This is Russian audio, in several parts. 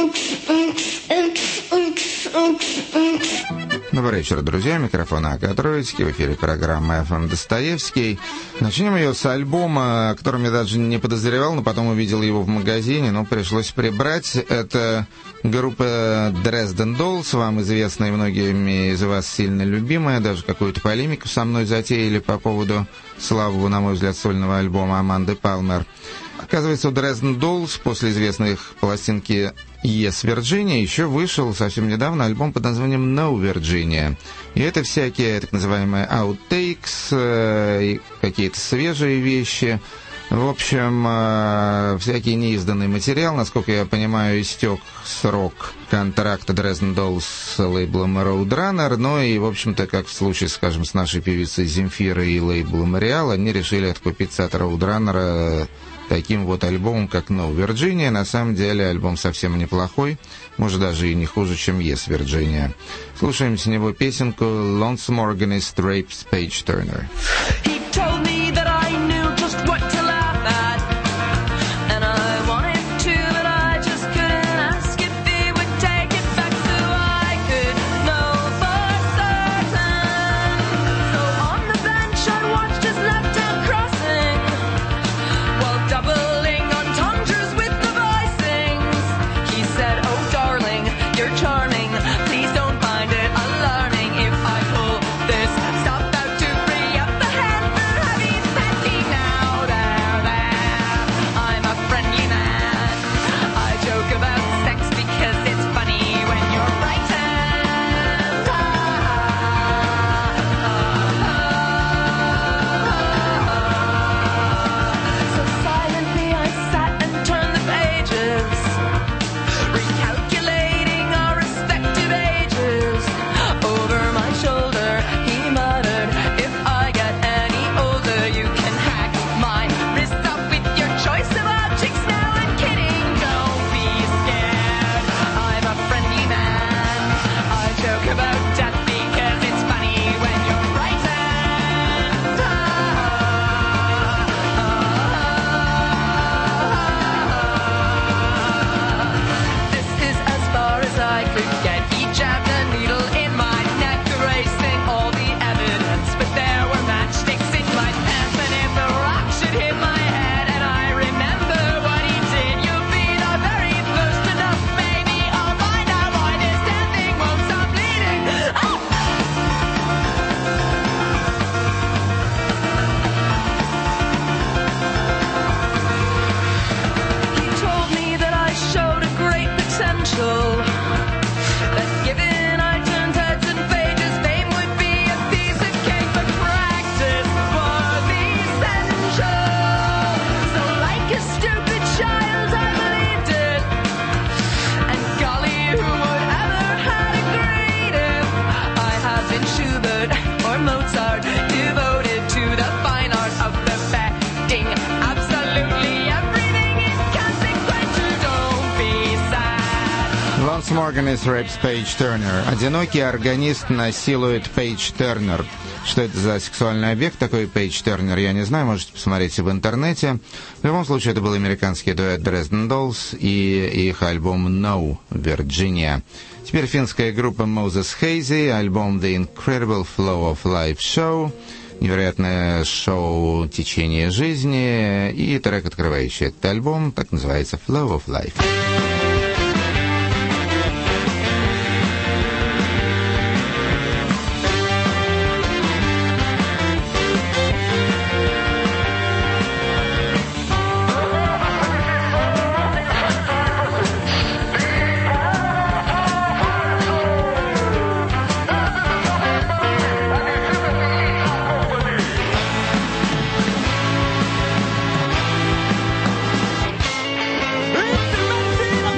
Добрый вечер, друзья. Микрофон АК Троицкий. В эфире программа «ФМ Достоевский». Начнем ее с альбома, о котором я даже не подозревал, но потом увидел его в магазине, но пришлось прибрать. Это группа Dresden Dolls, вам известная и многими из вас сильно любимая. Даже какую-то полемику со мной затеяли по поводу слабого, на мой взгляд, сольного альбома Аманды Палмер. Оказывается, у Dresden Dolls после известной их пластинки Yes, Virginia еще вышел совсем недавно альбом под названием No, Virginia. И это всякие так называемые outtakes, какие-то свежие вещи. В общем, всякий неизданный материал. Насколько я понимаю, истек срок контракта Dresden Dolls с лейблом Roadrunner. Ну и, в общем-то, как в случае, скажем, с нашей певицей Земфирой и лейблом Real, они решили откупиться от Roadrunner таким вот альбомом, как No, Virginia. На самом деле альбом совсем неплохой, может даже и не хуже, чем Yes, Virginia. Слушаем с него песенку Lonesome Organist Rapes Page Turner. Organist rapes Page Turner. Одинокий органист насилует Пейдж Тернер. Что это за сексуальный объект такой Пейдж Тернер, я не знаю, можете посмотреть в интернете. В любом случае, это был американский дуэт Dresden Dolls и их альбом No, Virginia. Теперь финская группа Moses Hazy, альбом The Incredible Flow of Life Show, невероятное шоу «Течение жизни», и трек, открывающий этот альбом, так называется Flow of Life. It's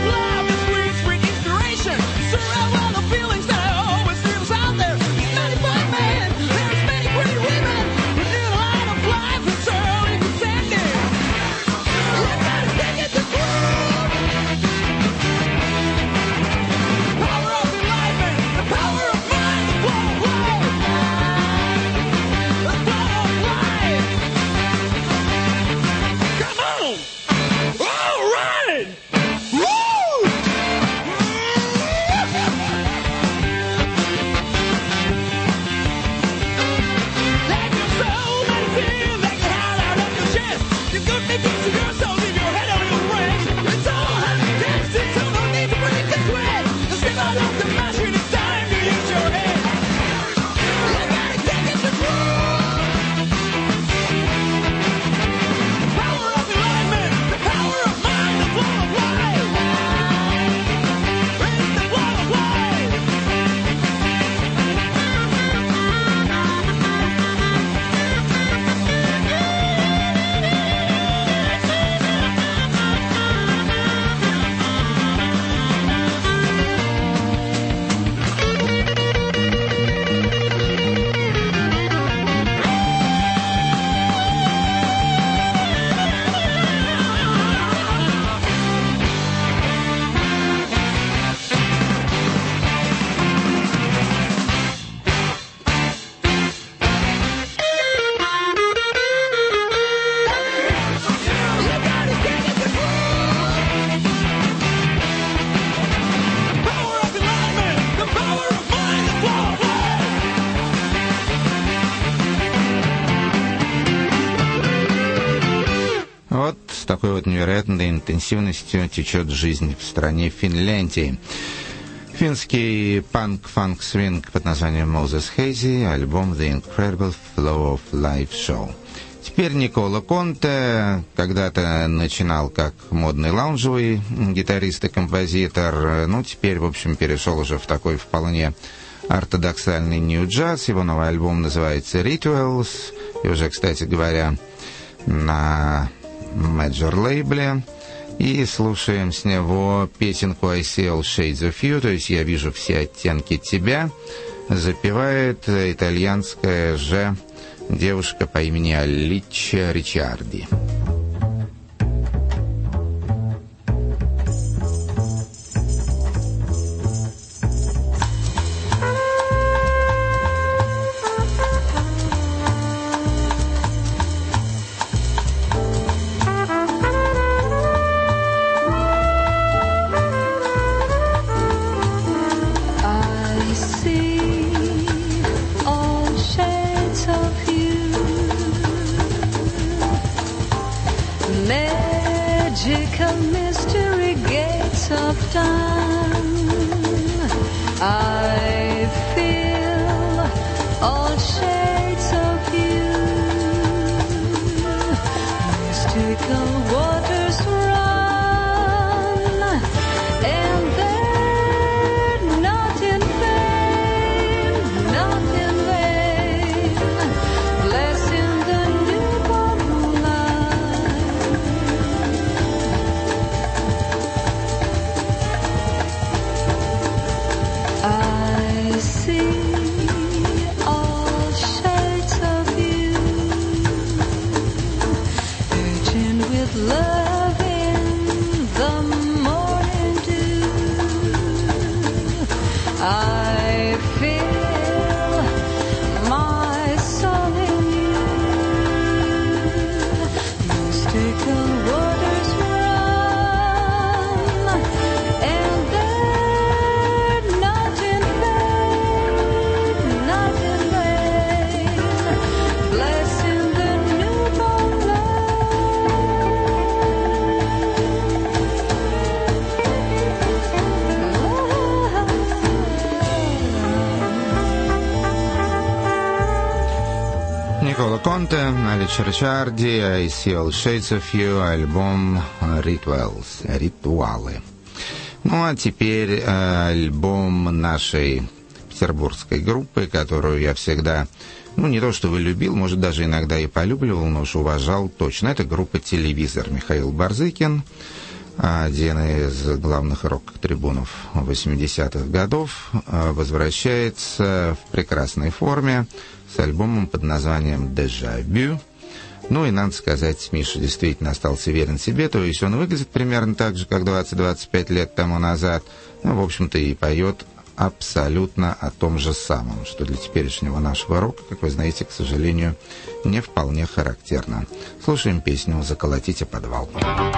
такой вот невероятной интенсивностью течет жизнь в стране Финляндии. Финский панк-фанк-свинг под названием Moses Hazy, альбом The Incredible Flow of Life Show. Теперь Никола Конте когда-то начинал как модный лаунжевый гитарист и композитор, ну, теперь, в общем, перешел уже в такой вполне ортодоксальный нью-джаз. Его новый альбом называется Rituals, и уже, кстати говоря, на мейджор-лейбле. И слушаем с него песенку I See All Shades of You, то есть «Я вижу все оттенки тебя», запевает итальянская же девушка по имени Аличча Ричарди. Никола Конте, Аличча Ричарди, I See All Shades of You, альбом Rituals, ритуалы. Ну а теперь альбом нашей петербургской группы, которую я всегда, ну не то чтобы любил, может даже иногда и полюбливал, но уж уважал точно. Это группа «Телевизор». Михаил Барзыкин, один из главных рок-трибунов 80-х годов, возвращается в прекрасной форме с альбомом под названием «Déjà Vu». Ну и, надо сказать, Миша действительно остался верен себе, то есть он выглядит примерно так же, как 20-25 лет тому назад, ну, в общем-то, и поет абсолютно о том же самом, что для теперешнего нашего рока, как вы знаете, к сожалению, не вполне характерно. Слушаем песню «Заколотите подвал».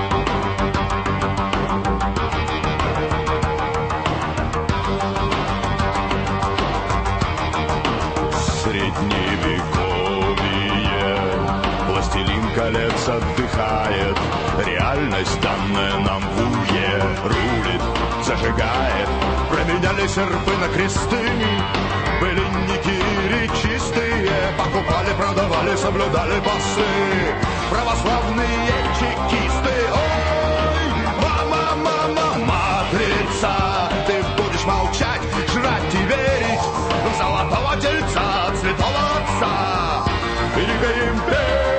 Колец отдыхает, реальность, данная нам в уе, рулит, зажигает. Променяли серпы на кресты, были никири чистые, покупали, продавали, соблюдали посты, православные чекисты. Ой, мама, мама, матрица, ты будешь молчать, жрать и верить в золотого тельца, святого отца, великой империи.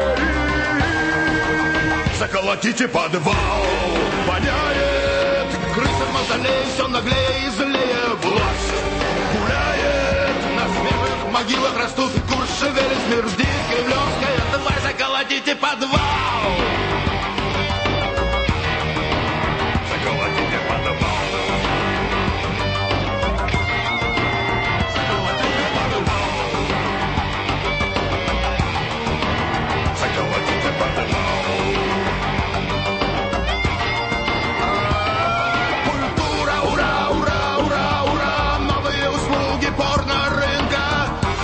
Заколотите подвал, воняет, крыса в мавзолее, все наглее и злее. Власть гуляет, на смертных могилах растут куршевели, смердит кремлевская тварь. Заколотите подвал, заколотите подвал. Заколотите подвал.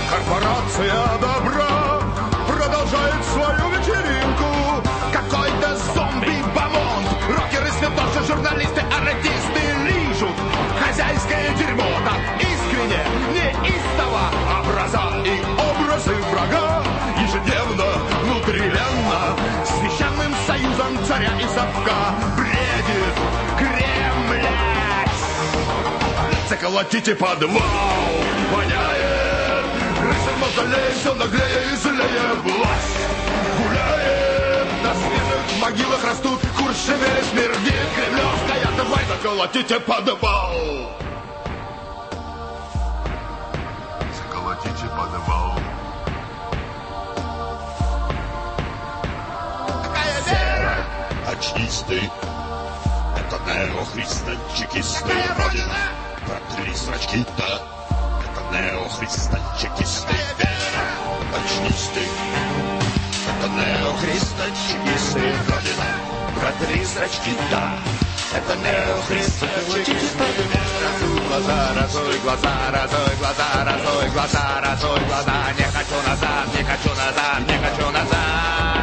Корпорация добра продолжает свою вечеринку. Какой-то шут. Хозяйское дерьмо так искренне, неистово. Образа и образы врага ежедневно, внутривенно, священным союзом царя и совка бредит Кремль. Заколотите подвал, воняет, крысом мавзолей, все наглее и злее. Власть гуляет, на свежих могилах растут куршевели, смердит кремлевская. Давай заколотите подвал. Заколотите подвал. Какая вера? Очнись ты, это неохристо-чекисты. Родина, протри зрачки-то, это неохристо-чекисты. Очнись ты, это неохристо-чекисты. Родина, протри зрачки-то, это неохристо-чекисты. Разуй глаза, разуй глаза, разуй глаза, разуй глаза, разуй глаза. Не хочу назад, не хочу назад, не хочу назад.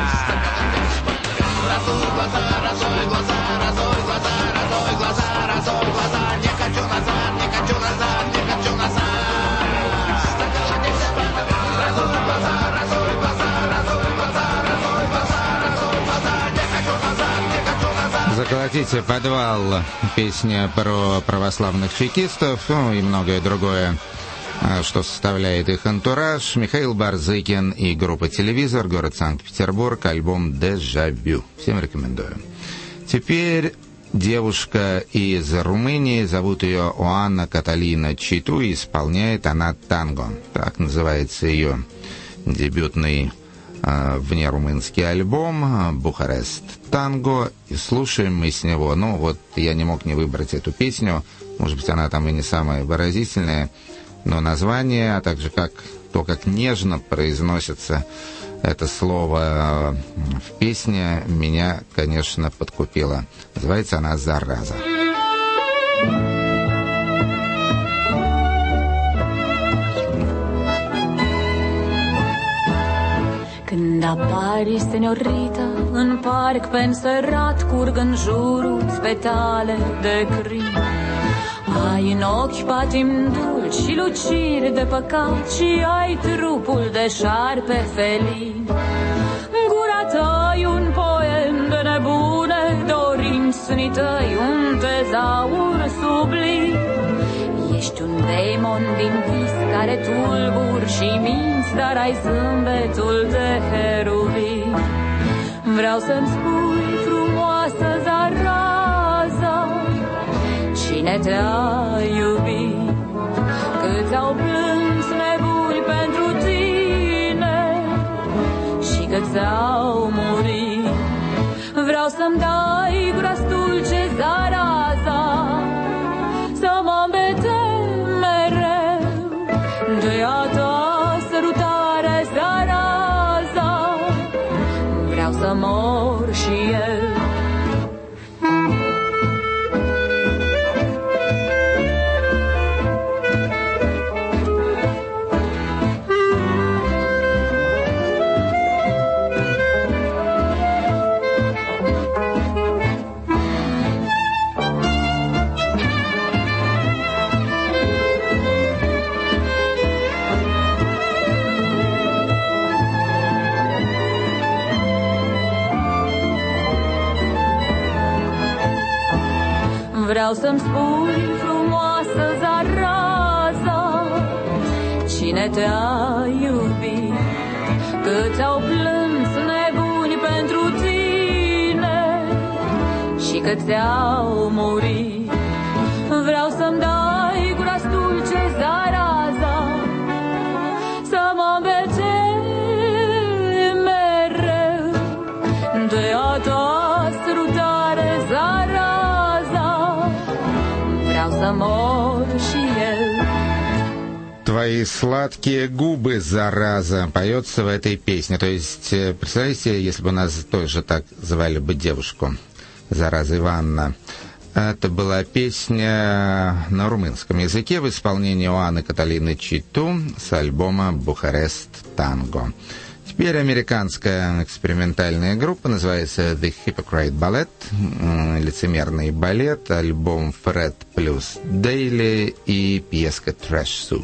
Разуй глаза, разуй глаза, разуй глаза, разуй глаза, разуй глаза. Не хочу назад, не хочу назад, не хочу назад. Разуй глаза, разуй глаза, разуй глаза, разуй глаза, разуй глаза. Не хочу назад, не хочу назад. «Заколотите подвал» — песня про православных чекистов, ну и многое другое, что составляет их антураж. Михаил Барзыкин и группа «Телевизор», город Санкт-Петербург, альбом «Дежавю». Всем рекомендую. Теперь девушка из Румынии, зовут ее Оана Каталина Читу, и исполняет она танго. Так называется ее дебютный внерумынский альбом «Бухарест Танго», и слушаем мы с него. Ну вот я не мог не выбрать эту песню, может быть она там и не самая выразительная, но название, а также как нежно произносится это слово в песне, меня, конечно, подкупило. Называется она «Зараза». Când apari, senorita, în parc pe înserat, curg în jurul spetale de crin. Ai în ochi patim dulci și luciri de păcat și ai trupul de șarpe felin. Gura ta-i un poem de nebune dorinți, sânii tăi un tezaur sublim. Ești un demon din vis care tulbur și minți, dar ai zâmbetul de heruvim. Vreau să-mi spui, frumoasă zaraza, cine te-a iubit, câți au plâns nebuni pentru tine și câți au murit. Vreau să-mi dai gura dulce zaraza, să mă îmbetăm mereu de a ta sărutare zaraza. Vreau să mor și eu. Vreau să-mi spui, frumoasă zaraza, cine te-a iubit, câți au plâns nebuni pentru tine și câți au murit. Vreau să-mi dai gura dulce zaraza, să mă îmbetei mereu de a ta sărutare zaraza. Твои сладкие губы, зараза, поется в этой песне. То есть, представляете, если бы нас тоже так звали бы девушку, зараза Ивановна. Это была песня на румынском языке в исполнении Оаны Каталины Читу с альбома «Бухарест Танго». Теперь американская экспериментальная группа, называется The Hypocrite Ballet, лицемерный балет, альбом Fred плюс Daily и пьеска Trash Soup.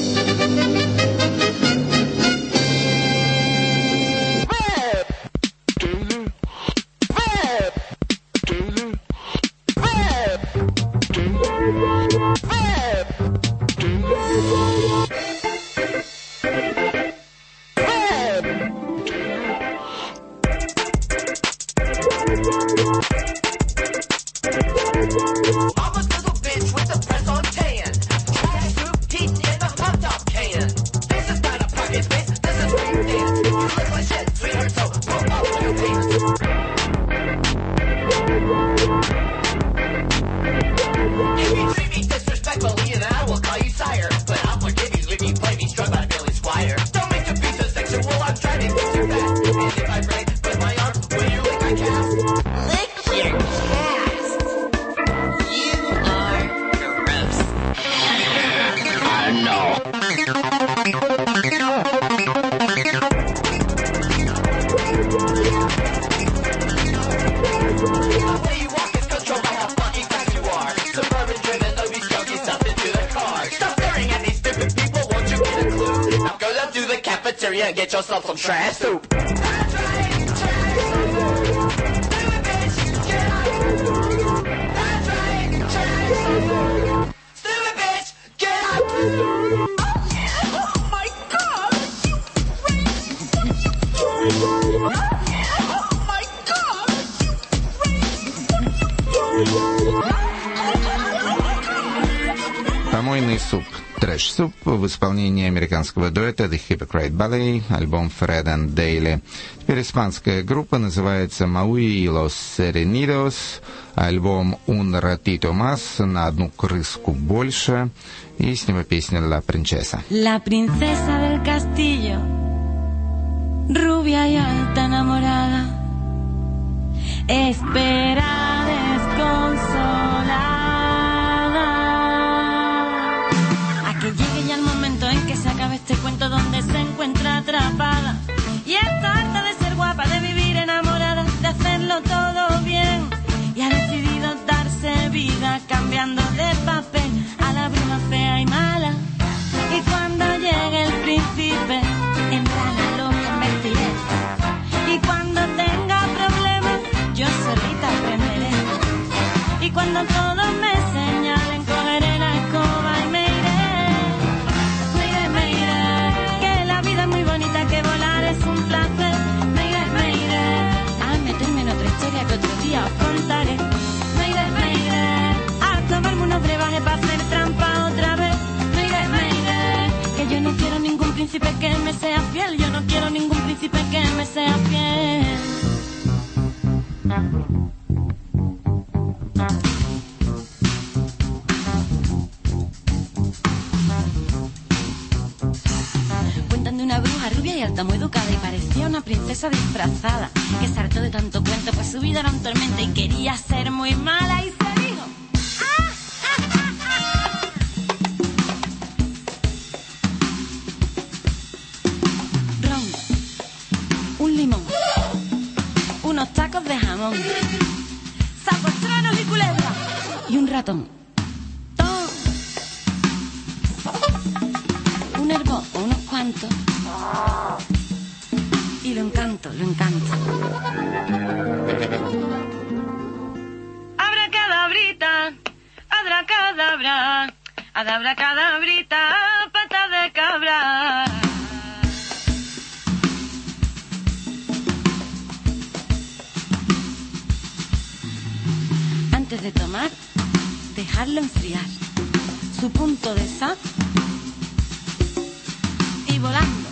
Get yourself some trash soup. Помойный суп. Trash Soup в исполнении американского дуэта The Hypocrite Ballet, альбом Fred and Daily. Теперь испанская группа, называется Maui y los Serenidos, альбом Un ratito más, на одну крыску больше, и с него песня La Princesa. La princesa del castillo, rubia y alta enamorada, espera desconsolada. Llegue ya el momento en que se acabe este cuento donde se encuentra atrapada y está harta de ser guapa, de vivir enamorada, de hacerlo todo bien, y ha decidido darse vida cambiando de papel a la bruja fea y mala. Y cuando llegue el príncipe entra la loca en vestiré, y cuando tenga problemas yo solita aprenderé, y cuando todos me señalen cogeré la escoba y me iré. Muy bonita, que volar es un placer. Me iré a meterme en otra historia que otro día os contaré. Me iré a tomarme unos brebajes para hacer trampa otra vez. Me iré, que yo no quiero ningún príncipe que me sea fiel. Yo no quiero ningún príncipe que me sea fiel. De una bruja rubia y alta, muy educada, y parecía una princesa disfrazada, que se hartó de tanto cuento, pues su vida era un tormento y quería ser muy mala, y se dijo: ron, un limón, unos tacos de jamón, sapos, truenos y culebras, y un ratón. Un herbo o unos cuantos, y lo encanto. Abracadabrita, abracadabra, adabracadabrita, pata de cabra. Antes de tomar, dejarlo enfriar. Su punto de sal y volando.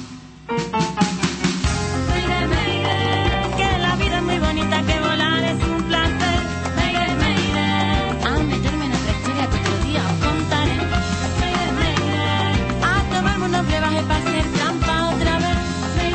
Me iré, que la vida es muy bonita, que volar es un placer. Me iré a meterme en otra historia que otro día os contaré. Me iré a tomarme unos brebajes para hacer trampa otra vez. Me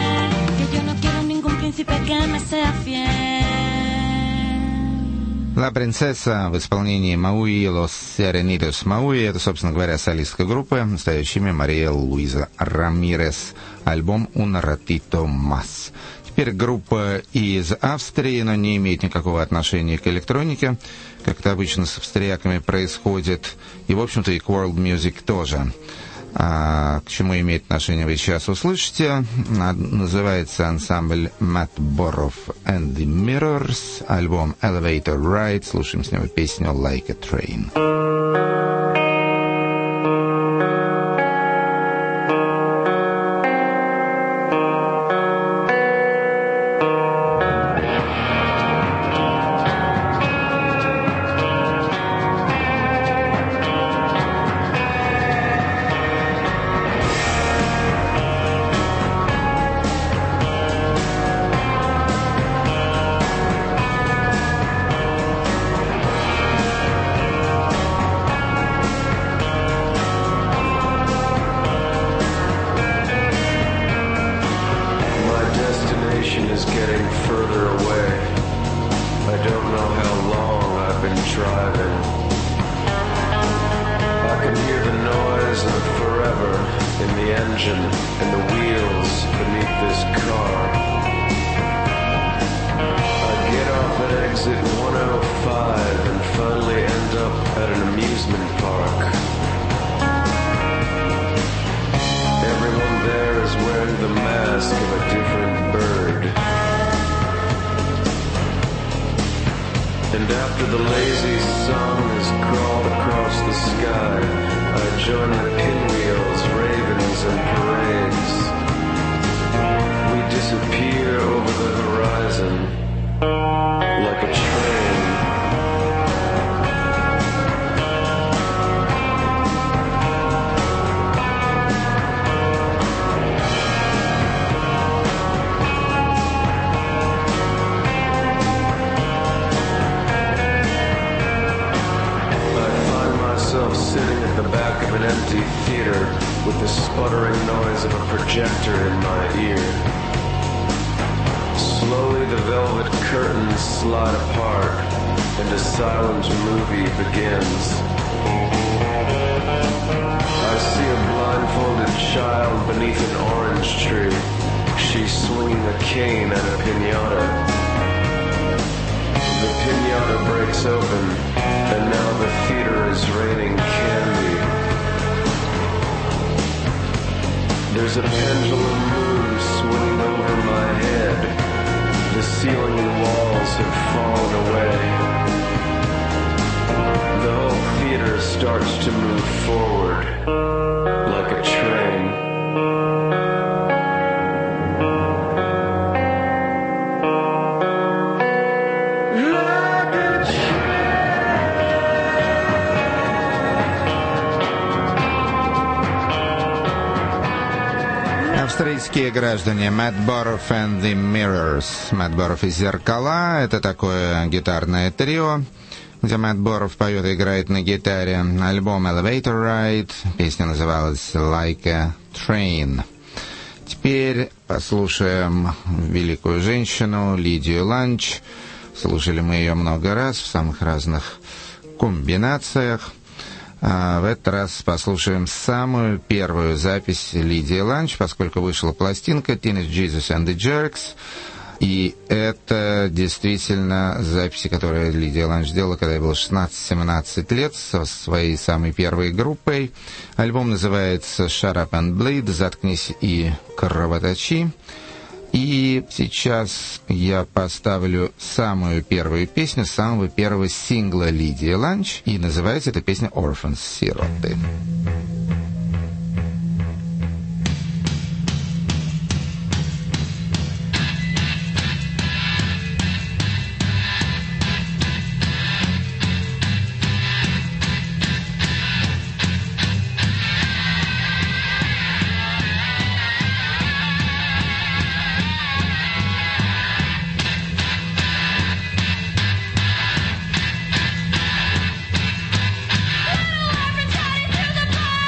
iré, que yo no quiero ningún príncipe que me sea fiel. La Принцесса в исполнении Мауи Лос Серенитос Мауи. Это, собственно говоря, солистка группы, настоящее имя Мария Луиза Рамирес. Альбом «Un ratito más». Теперь группа из Австрии, но не имеет никакого отношения к электронике, как это обычно с австрияками происходит, и, в общем-то, и к world music тоже. К чему имеет отношение, вы сейчас услышите. Называется ансамбль Matt Boroff and the Mirrors, альбом Elevator Ride. Слушаем с него песню Like a Train. And after the lazy sun has crawled across the sky, I join the pinwheels, ravens, and parades. We disappear over the horizon like a train. Sitting at the back of an empty theater with the sputtering noise of a projector in my ear. Slowly the velvet curtains slide apart and a silent movie begins. I see a blindfolded child beneath an orange tree. She's swinging a cane at a piñata. The piñata breaks open, and now the theater is raining candy. There's a pendulum moon swinging over my head. The ceiling and walls have fallen away. The whole theater starts to move forward like a train. Австрийские граждане Matt Boroff and the Mirrors. Matt Boroff и «Зеркала» — это такое гитарное трио, где Matt Boroff поет и играет на гитаре. Альбом Elevator Ride, песня называлась Like a Train. Теперь послушаем великую женщину Лидию Ланч. Слушали мы ее много раз в самых разных комбинациях. В этот раз послушаем самую первую запись Лидии Ланч, поскольку вышла пластинка Teenage Jesus and the Jerks. И это действительно записи, которые Лидия Ланч делала, когда ей было 16-17 лет, со своей самой первой группой. Альбом называется Shut Up and Bleed, «Заткнись и кровоточи». И сейчас я поставлю самую первую песню самого первого сингла Лидии Ланч. И называется эта песня «Orphans», «Сироты». Everybody to the bar!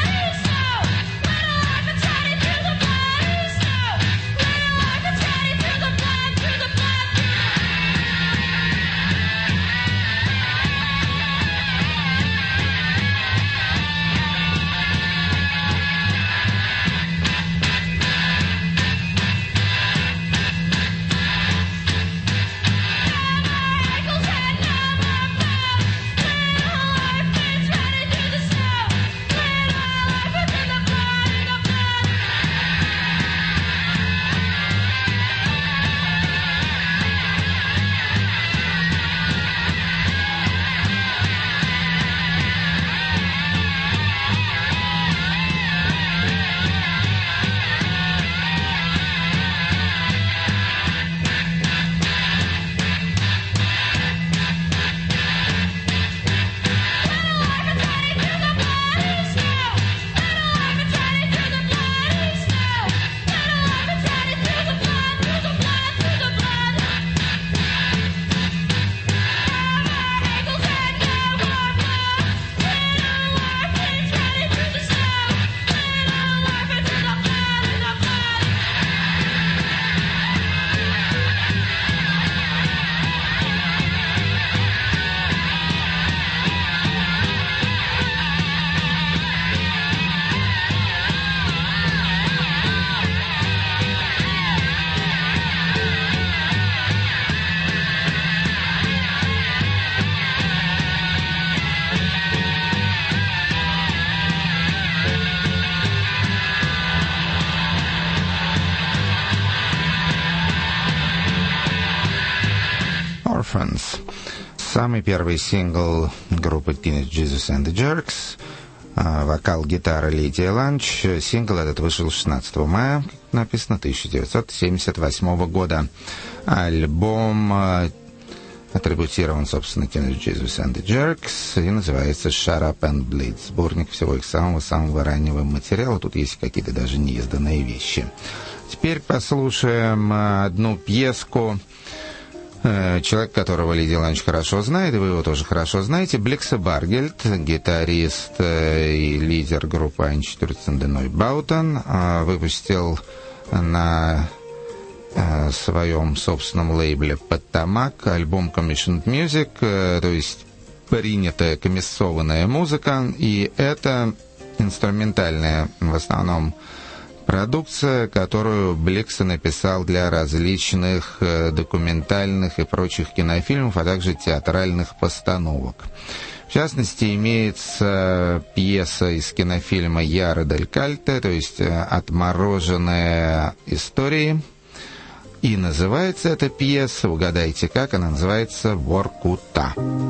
Самый первый сингл группы Teenage Jesus and the Jerks, вокал, гитара Лидия Ланч. Сингл этот вышел 16 мая, как написано, 1978 года. Альбом атрибутирован, собственно, Teenage Jesus and the Jerks и называется Shut Up and Bleed. Сборник всего их самого-самого раннего материала. Тут есть какие-то даже неизданные вещи. Теперь послушаем одну пьеску. Человек, которого Лидия Ланч хорошо знает, и вы его тоже хорошо знаете, Бликса Баргельд, гитарист и лидер группы Einstürzen Neubauten, выпустил на своем собственном лейбле Потамак альбом Commissioned Music, то есть принятая комиссованная музыка, и это инструментальная в основном продукция, которую Бликса написал для различных документальных и прочих кинофильмов, а также театральных постановок. В частности, имеется пьеса из кинофильма «Яра дель Кальте», то есть «Отмороженные истории». И называется эта пьеса, угадайте как, она называется «Воркута».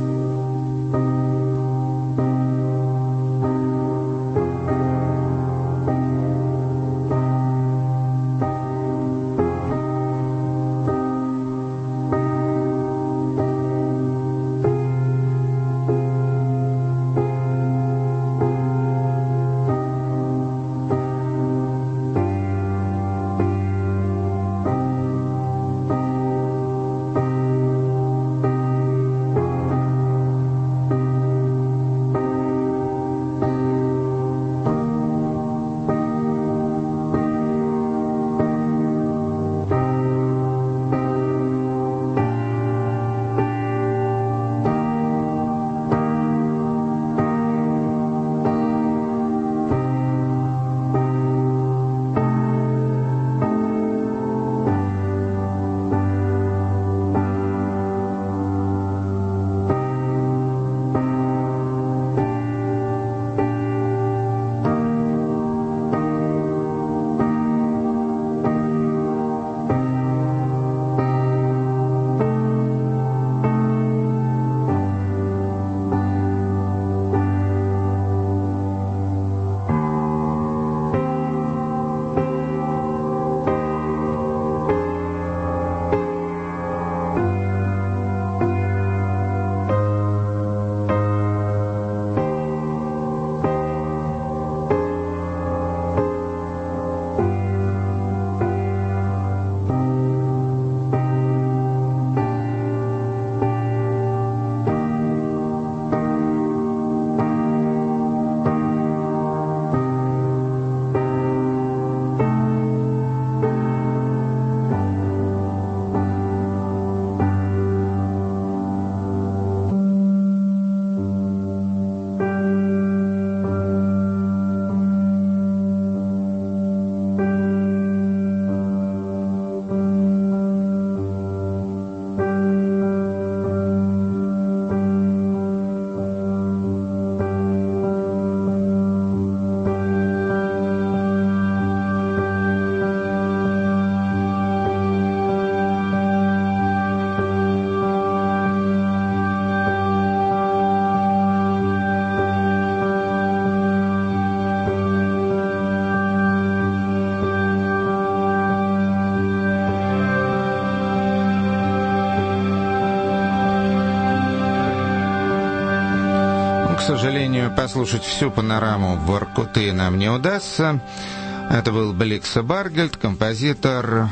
К сожалению, послушать всю панораму Воркуты нам не удастся. Это был Бликса Баргельд, композитор,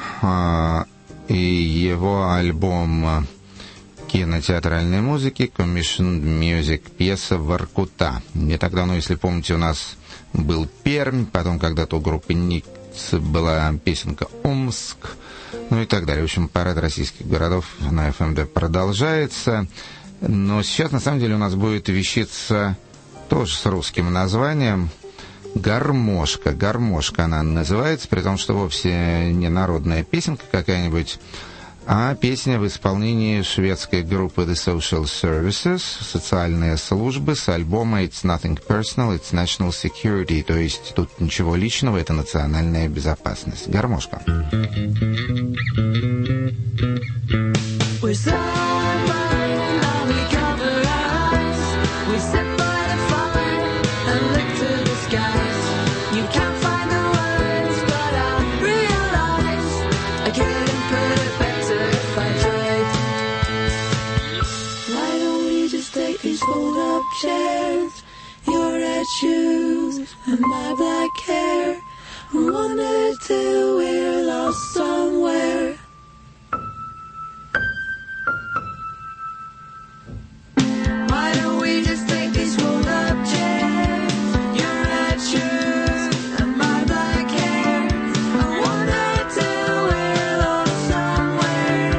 и его альбом кинотеатральной музыки Commissioned Music, пьеса «Воркута». Не так давно, если помните, у нас был Пермь, потом когда-то у группы Никс была песенка «Омск», ну и так далее. В общем, парад российских городов на ФМД продолжается. Но сейчас, на самом деле, у нас будет вещица тоже с русским названием «Гармошка». «Гармошка» она называется, при том, что вовсе не народная песенка какая-нибудь, а песня в исполнении шведской группы The Social Services, социальные службы, с альбома It's Nothing Personal, It's National Security, то есть тут ничего личного, это национальная безопасность. «Гармошка». We're somebody, now we got fold-up chairs, your red shoes, and my black hair. Wonder till we're lost somewhere. Why don't we just take these fold-up chairs, your red shoes, and my black hair, and wonder till we're lost somewhere.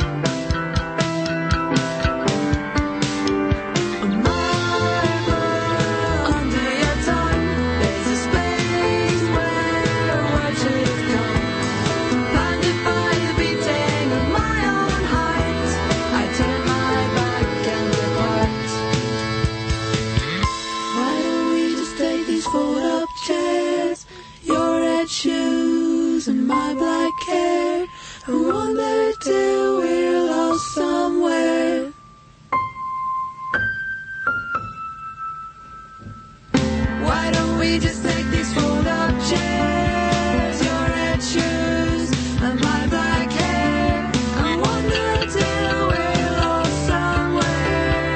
Under your tongue, there's a space where words should have come. Blinded by the beating of my own heart, I turn my back and depart. Why don't we just take these fold-up chairs, your red shoes and my black hair, and wander till we're lost somewhere. Why don't we just take these fold-up chairs, your red shoes and my black hair, and wander till we're lost somewhere.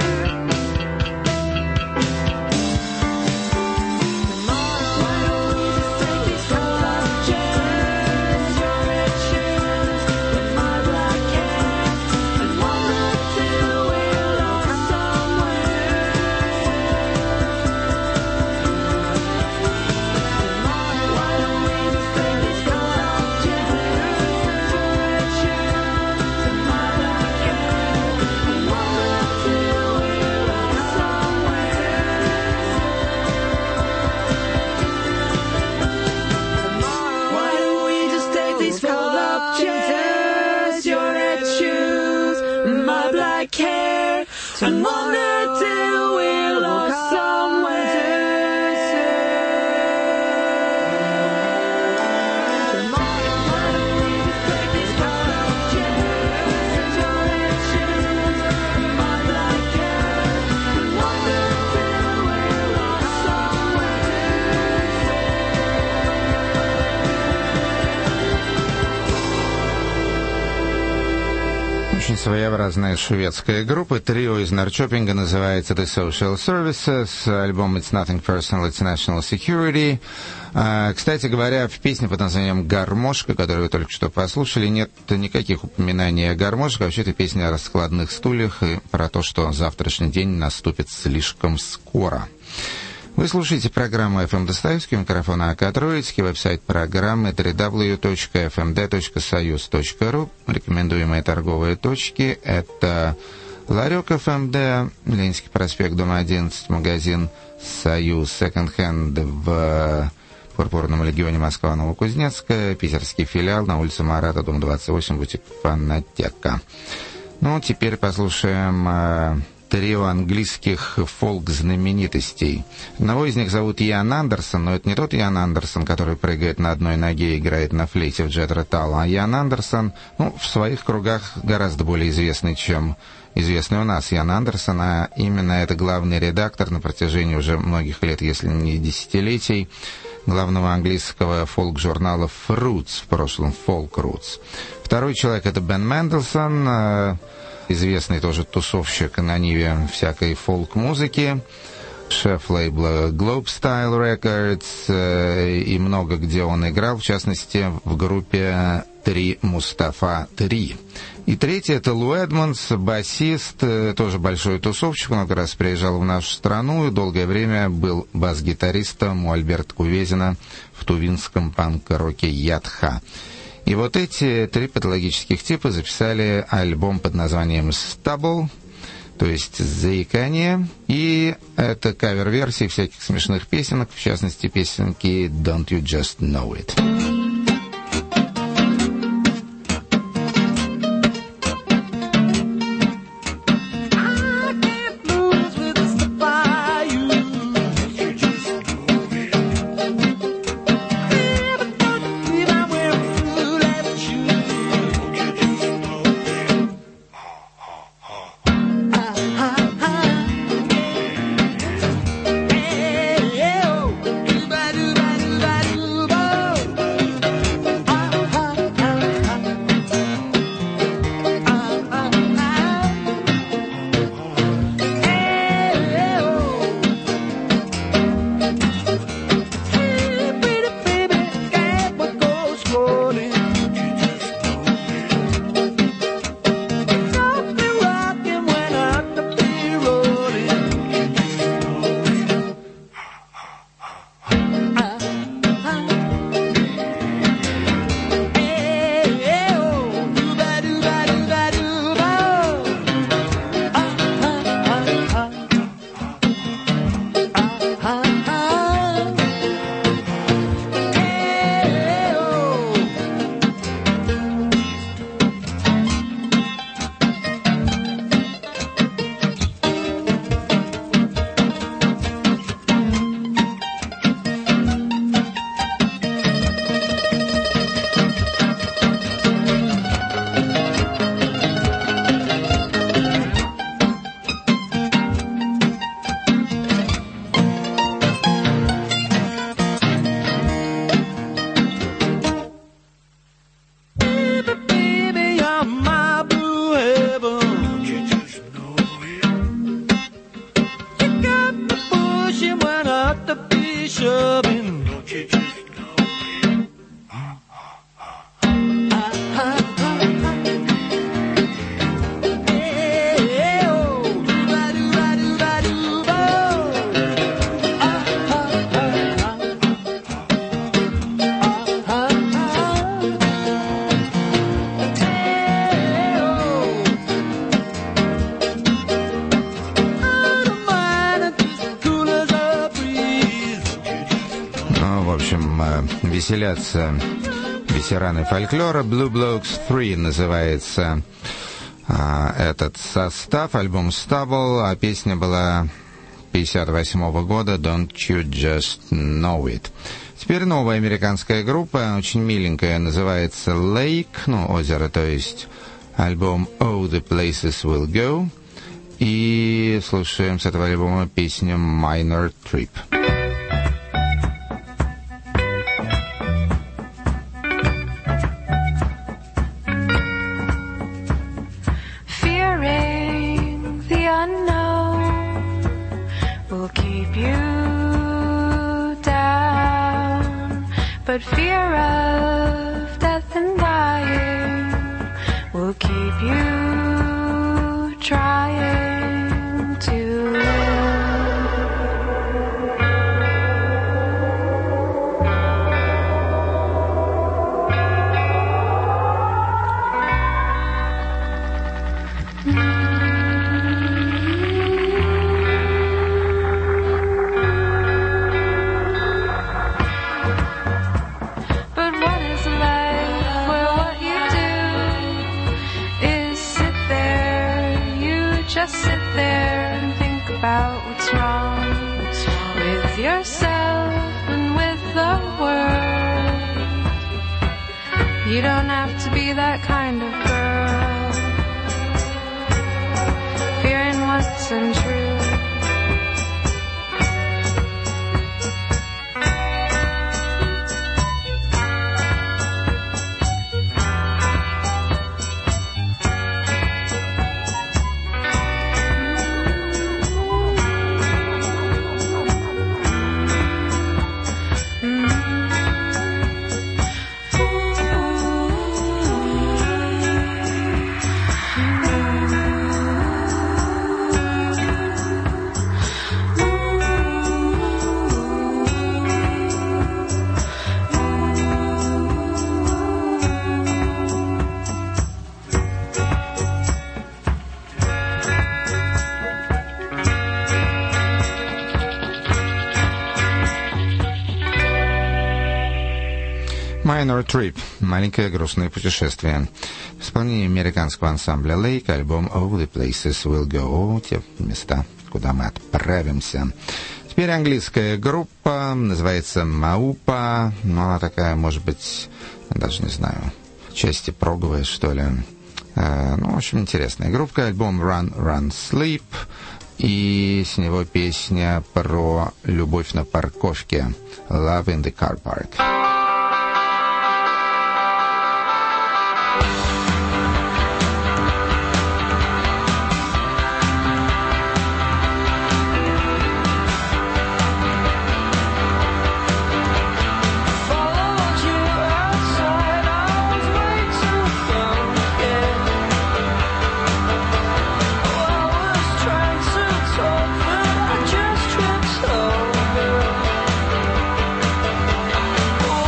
Why don't we just take these fold-up chairs, your red shoes and my black hair, and wander till we're lost somewhere. Why don't we just take these fold-up chairs, your red shoes and my black hair, and wander till we're lost somewhere. Why don't we just take these fold-up chairs, your red shoes and my black hair, and wander till we're lost Очень своеобразная шведская группа, трио из Норрчопинга, называется The Social Services, альбом It's Nothing Personal, It's National Security. Кстати говоря, в песне под названием «Гармошка», которую вы только что послушали, нет никаких упоминаний о гармошке. Вообще, это песня о раскладных стульях и про то, что завтрашний день наступит слишком скоро. Вы слушаете программу FM Достоевский, микрофон АК Троицкий, веб-сайт программы www.fmd.soyuz.ru. Рекомендуемые торговые точки — это Ларек ФМД, Ленинский проспект, дом 11, магазин «Союз», секонд-хенд в Пурпурном легионе, Москва, Новокузнецкая, питерский филиал на улице Марата, дом 28, бутик «Фанатека». Ну, теперь послушаем трио английских фолк-знаменитостей. Одного из них зовут Ян Андерсон, но это не тот Ян Андерсон, который прыгает на одной ноге и играет на флейте в Джет Ротал, а Ян Андерсон, в своих кругах гораздо более известный, чем известный у нас Ян Андерсон, а именно это главный редактор на протяжении уже многих лет, если не десятилетий, главного английского фолк-журнала Fruits, в прошлом Folk Roots. Второй человек — это Бен Мендельсон, известный тоже тусовщик на ниве всякой фолк-музыки, шеф лейбла Globe Style Records, и много где он играл, в частности, в группе «Три Мустафа 3». И третий — это Лу Эдмондс, басист, тоже большой тусовщик, он как раз приезжал в нашу страну и долгое время был бас-гитаристом у Альберта Кувезина в тувинском панк-роке «Ядха». И вот эти три патологических типа записали альбом под названием «Stubble», то есть «Заикание», и это кавер-версии всяких смешных песенок, в частности, песенки «Don't You Just Know It». Oh веселятся ветераны фольклора. Blue Blokes 3 называется этот состав, альбом Stubble, а песня была 1958 года Don't You Just Know It. Теперь новая американская группа, очень миленькая, называется Lake, озеро, то есть альбом Oh the Places Will Go. И слушаем с этого альбома песню Minor Trip. Fearing the unknown will keep you down, but fear of death and dying will keep you trying to live. But what is life where what you do is sit there, you just sit there and think about what's wrong with yourself and with the world. You don't have to be that kind of girl, fearing what's untrue. Minor Trip. Маленькое грустное путешествие. В исполнении американского ансамбля Lake, альбом All the Places Will Go. Те места, куда мы отправимся. Теперь английская группа, называется Маупа. Она такая, может быть, даже не знаю, части проговая, что ли. В общем, интересная группа. Альбом Run, Run, Sleep. И с него песня про любовь на парковке. Love in the Car Park. Just trips over.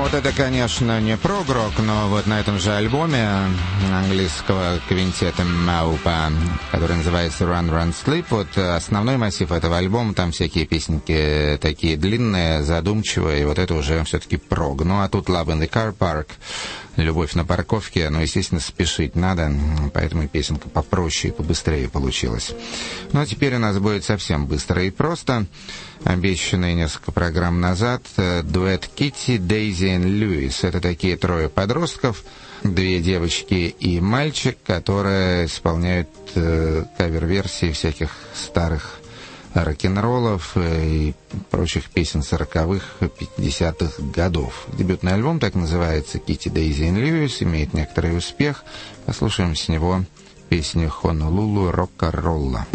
вот это, конечно, не прогрок, но вот на этом же альбоме английского квинтета Маупа, который называется Run, Run, Sleep, вот основной массив этого альбома, там всякие песенки такие длинные, задумчивые, и вот это уже все-таки прог. Ну, а тут Love in the Car Park, любовь на парковке, ну, естественно, спешить надо, поэтому песенка попроще и побыстрее получилась. Ну, а теперь у нас будет совсем быстро и просто. Обещанный несколько программ назад дуэт Китти, Дейзи и Льюис. Это такие трое подростков, две девочки и мальчик, которые исполняют кавер-версии всяких старых рок-н-роллов и прочих песен 40-х, 50-х годов. Дебютный альбом так называется «Китти, Дейзи и Льюис», имеет некоторый успех. Послушаем с него песню «Хонолулу Рокка-ролла».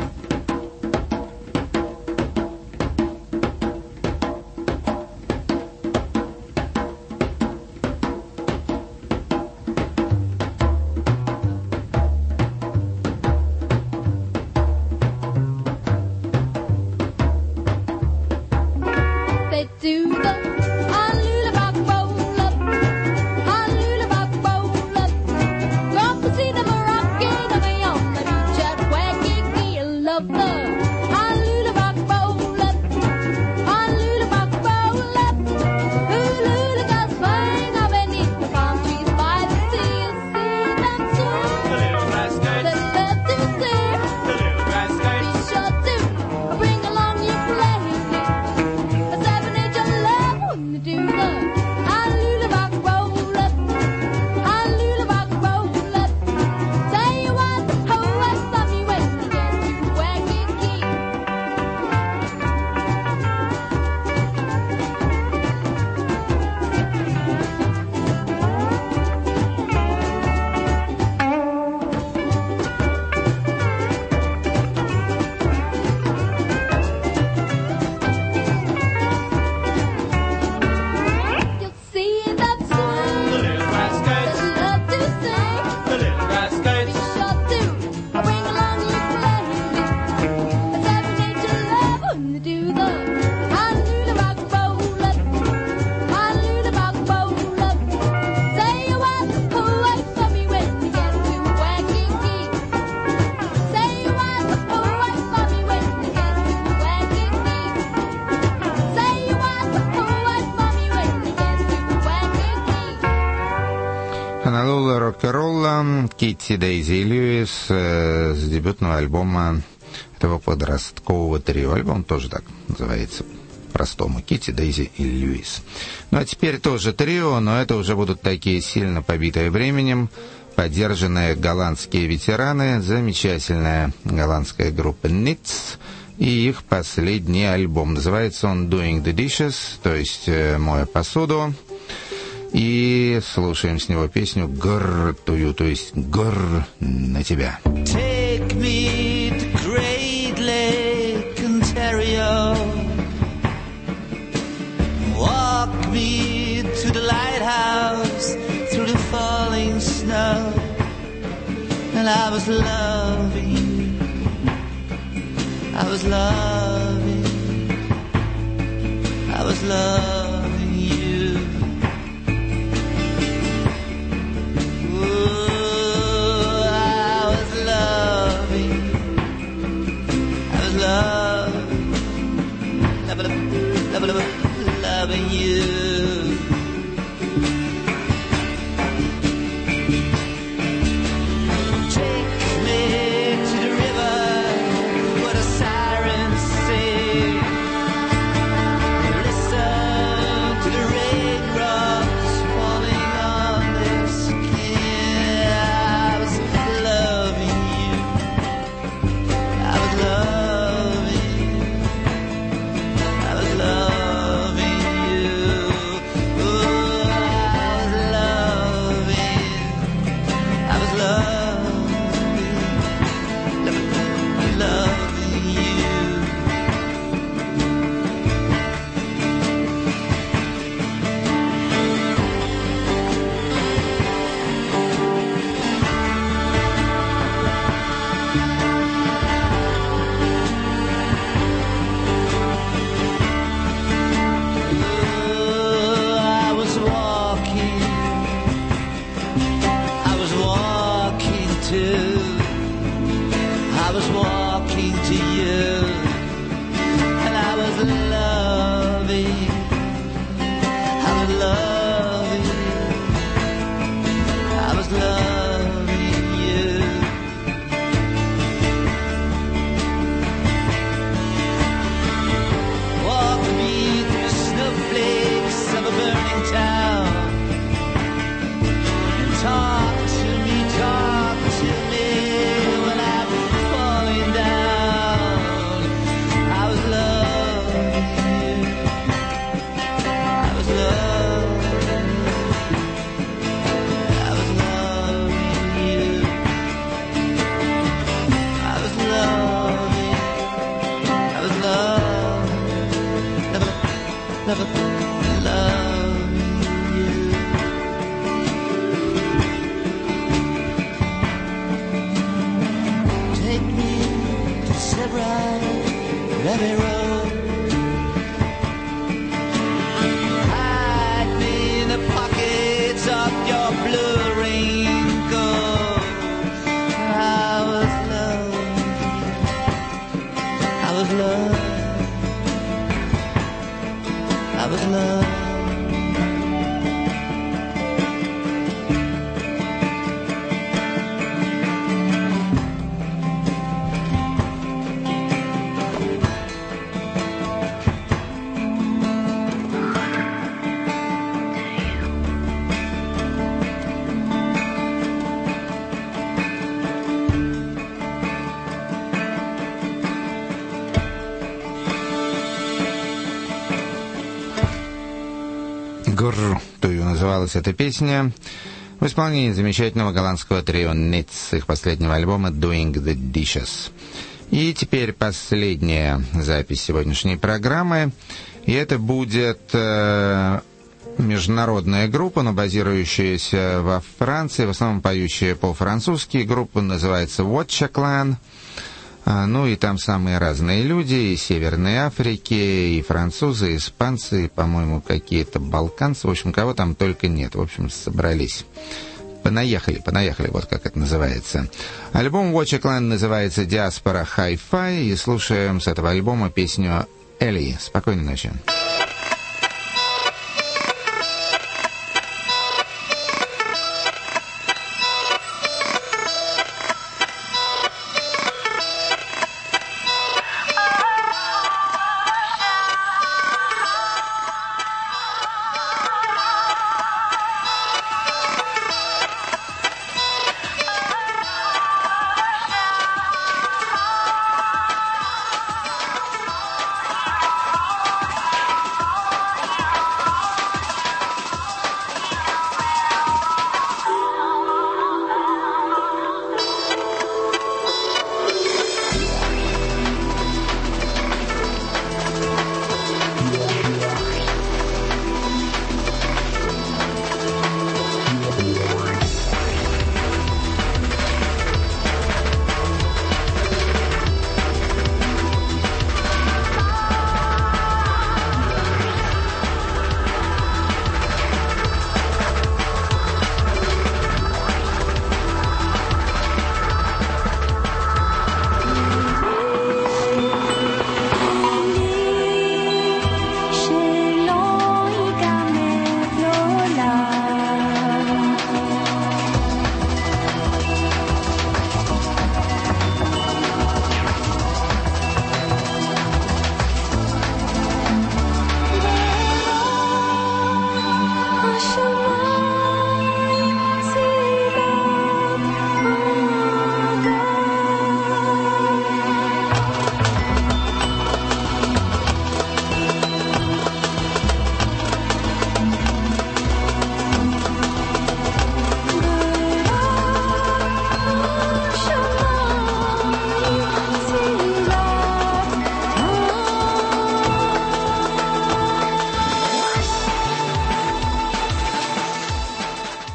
Китти, Дейзи и Льюис с дебютного альбома этого подросткового трио. Альбом тоже так называется по-простому. Китти, Дейзи и Льюис. Ну а теперь тоже трио, но это уже будут такие сильно побитые временем, поддержанные голландские ветераны, замечательная голландская группа Nits и их последний альбом. Называется он Doing the Dishes, то есть «Моя посуду». И слушаем с него песню «Гррр тую», то есть «Гррр на тебя». Take me to Great Lake Ontario. Walk me to the lighthouse through the falling snow. And I was loving you. I was loving. I was loving you. Loving you. Take me to the river where the sirens sing. Listen «Grrr» тую называлась эта песня в исполнении замечательного голландского трио Nits с их последнего альбома «Doing the Dishes». И теперь последняя запись сегодняшней программы, и это будет международная группа, но базирующаяся во Франции, в основном поющая по-французски. Группа называется Watcha Clan. Ну и там самые разные люди, и Северной Африки, и французы, и испанцы, и, по-моему, какие-то балканцы. В общем, кого там только нет. В общем, собрались. Понаехали, вот как это называется. Альбом Watcha Clan называется «Диаспора Hi-Fi», и слушаем с этого альбома песню «Элли». Спокойной ночи.